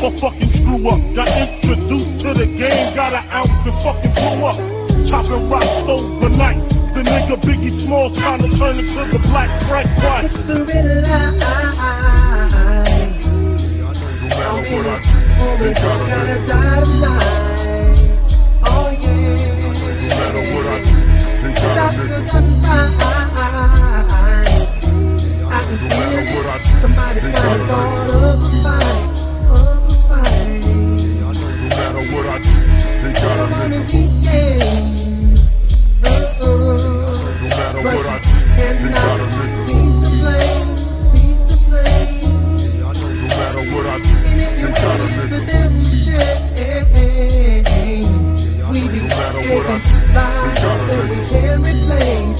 a fucking screw up. Got introduced to the game, got an ounce and fucking blew up. Chopping rocks overnight. The nigga Biggie Smalls trying to turn into the Black Frank White. It's the red light. No matter what I do, they gotta die tonight. Oh yeah. No matter what I do, they gotta make it. I can No feel matter it. what I do, Somebody they trying gotta to make it. start up a fight. No matter what I do, they gotta make it. No matter what I do, they gotta make it. No matter what I do, they gotta make it. No matter what I do, they gotta make it. Can't replace.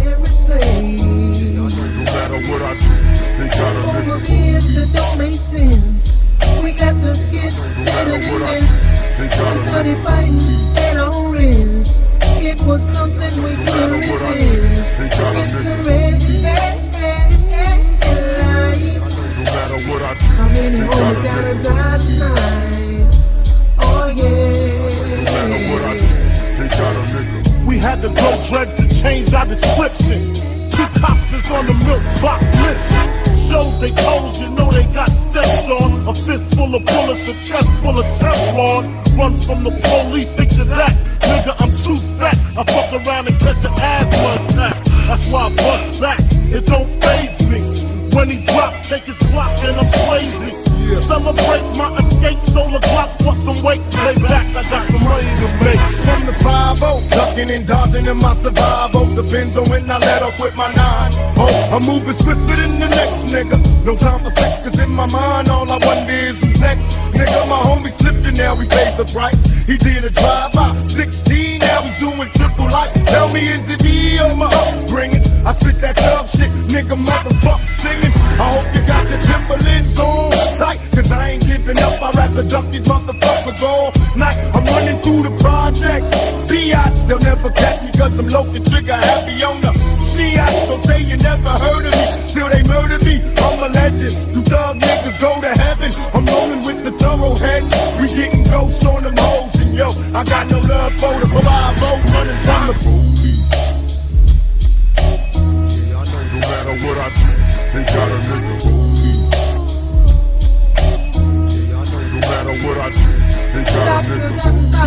No matter what I do, they gotta make Over it. kids that don't make sense. We got to get No better matter what I than do, this. they We gotta started make it. fighting and on risk. It was something we No couldn't matter what I do, resist. they gotta It's make the it. red light. No matter what I do, How many they homies gotta gotta make it. die tonight? Oh No matter what I do, yeah. they gotta make it. We had to go dread to change our description. 2 cops is on the milk box list. Shows they told you know they got steps on. A fist full of bullets, a chest full of Teflon. Runs from the police, picture that. Nigga, I'm too fat. I fuck around and catch an asthma attack. That's why I bust back. It don't faze me. When he drops, take his block and I'm blazing. Celebrate my escape, solar clock, what some weight. Lay back, I got some money to make. From the 5-0, ducking and dodging in my survival. Depends on when I let off with my 9-0. I'm moving swifter than the next nigga. No time for sex, cause in my mind all I wonder is who's next. Nigga, my homie slipped and now he pays the price. He did a drive-by, 16, now he's doing triple life. Tell me, is it me or my upbringing? I spit that tough shit, nigga, motherfucker singing. I hope you got your Timberlands on tight, cause I ain't giving up. I rap the duck these motherfuckers all night. I'm running through the project. Biatch, they'll never catch me cause I'm local trigger happy on the Biatch. So say you never heard of me till they murder me. I'm a legend. You thug niggas go to heaven. I'm rolling with the thoroughhead. We getting ghosts on them hoes. And yo, I got no love for the 5-0 running from the police. No matter what I do, they gotta make it. No matter what I do, they gotta make it.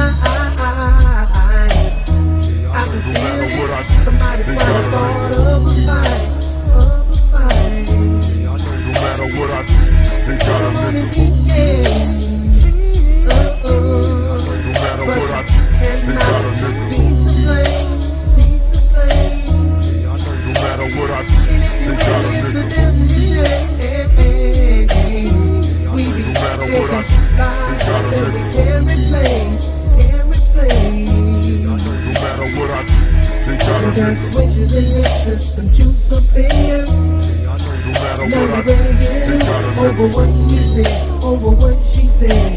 I can No feel matter it. what I do, Somebody they trying to gotta make start it. up a fight. No matter what I do, they gotta make it. No matter what I do, they gotta make it. No matter what I do, they gotta make it. No matter what I do, they gotta make it. Can't replace. No matter what I do, they gotta make it. Switches in your system, juice up in you. No matter what I Never do, really they get gotta make over it. what you said, over what she said.